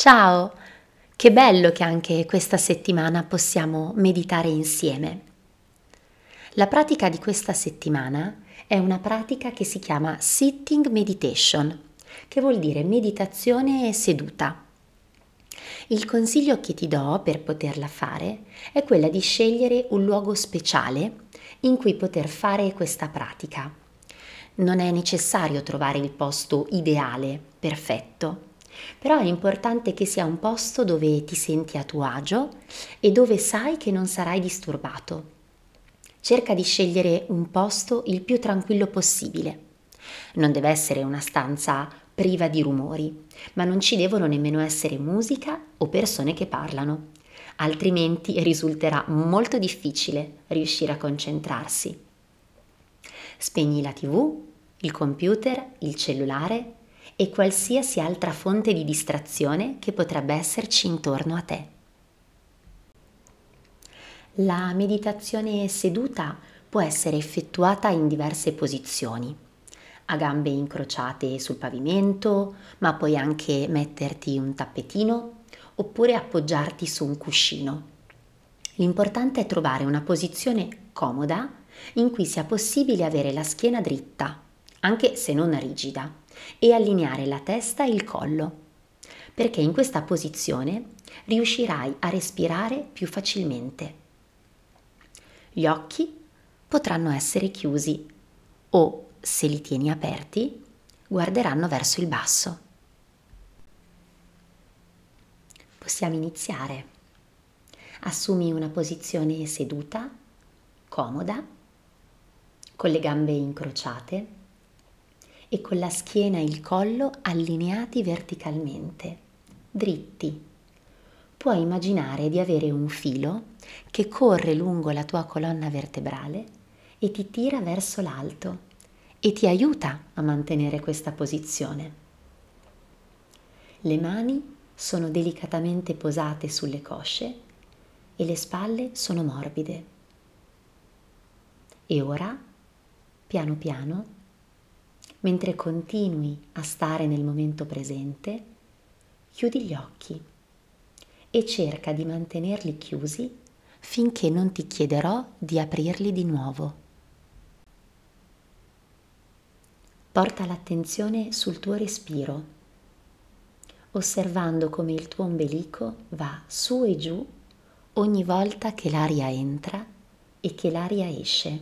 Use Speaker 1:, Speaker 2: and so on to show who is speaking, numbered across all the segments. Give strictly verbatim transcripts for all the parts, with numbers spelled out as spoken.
Speaker 1: Ciao! Che bello che anche questa settimana possiamo meditare insieme. La pratica di questa settimana è una pratica che si chiama Sitting Meditation, che vuol dire meditazione seduta. Il consiglio che ti do per poterla fare è quella di scegliere un luogo speciale in cui poter fare questa pratica. Non è necessario trovare il posto ideale, perfetto, però è importante che sia un posto dove ti senti a tuo agio e dove sai che non sarai disturbato. Cerca di scegliere un posto il più tranquillo possibile. Non deve essere una stanza priva di rumori, ma non ci devono nemmeno essere musica o persone che parlano, altrimenti risulterà molto difficile riuscire a concentrarsi. Spegni la tivù, il computer, il cellulare e qualsiasi altra fonte di distrazione che potrebbe esserci intorno a te. La meditazione seduta può essere effettuata in diverse posizioni, a gambe incrociate sul pavimento, ma puoi anche metterti un tappetino oppure appoggiarti su un cuscino. L'importante è trovare una posizione comoda in cui sia possibile avere la schiena dritta, anche se non rigida, e allineare la testa e il collo, perché in questa posizione riuscirai a respirare più facilmente. Gli occhi potranno essere chiusi o, se li tieni aperti, guarderanno verso il basso. Possiamo iniziare. Assumi una posizione seduta, comoda, con le gambe incrociate e con la schiena e il collo allineati verticalmente, dritti. Puoi immaginare di avere un filo che corre lungo la tua colonna vertebrale e ti tira verso l'alto e ti aiuta a mantenere questa posizione. Le mani sono delicatamente posate sulle cosce e le spalle sono morbide. E ora, piano piano, mentre continui a stare nel momento presente, chiudi gli occhi e cerca di mantenerli chiusi finché non ti chiederò di aprirli di nuovo. Porta l'attenzione sul tuo respiro, osservando come il tuo ombelico va su e giù ogni volta che l'aria entra e che l'aria esce.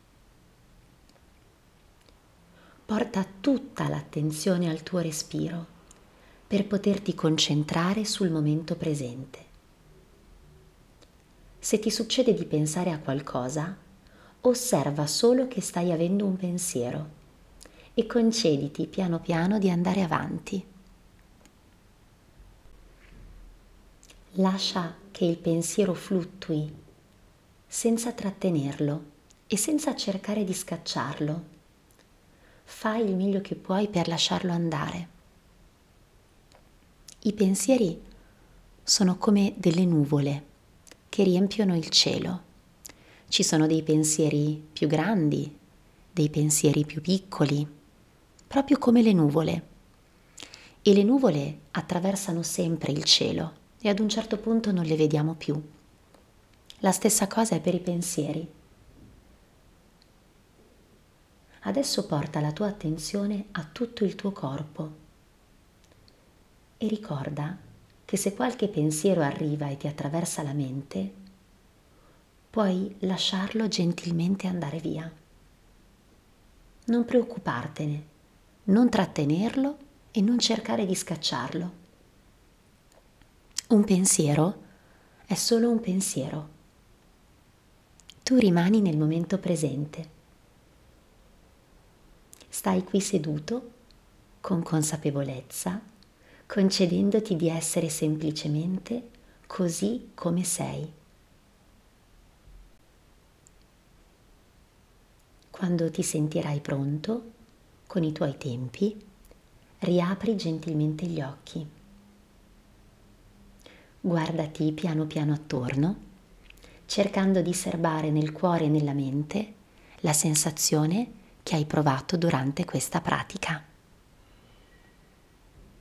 Speaker 1: Porta tutta l'attenzione al tuo respiro per poterti concentrare sul momento presente. Se ti succede di pensare a qualcosa, osserva solo che stai avendo un pensiero e concediti piano piano di andare avanti. Lascia che il pensiero fluttui senza trattenerlo e senza cercare di scacciarlo. Fai il meglio che puoi per lasciarlo andare. I pensieri sono come delle nuvole che riempiono il cielo. Ci sono dei pensieri più grandi, dei pensieri più piccoli, proprio come le nuvole. E le nuvole attraversano sempre il cielo e ad un certo punto non le vediamo più. La stessa cosa è per i pensieri. Adesso porta la tua attenzione a tutto il tuo corpo e ricorda che se qualche pensiero arriva e ti attraversa la mente, puoi lasciarlo gentilmente andare via. Non preoccupartene, non trattenerlo e non cercare di scacciarlo. Un pensiero è solo un pensiero. Tu rimani nel momento presente. Stai qui seduto con consapevolezza, concedendoti di essere semplicemente così come sei. Quando ti sentirai pronto, con i tuoi tempi, riapri gentilmente gli occhi. Guardati piano piano attorno, cercando di serbare nel cuore e nella mente la sensazione che hai provato durante questa pratica.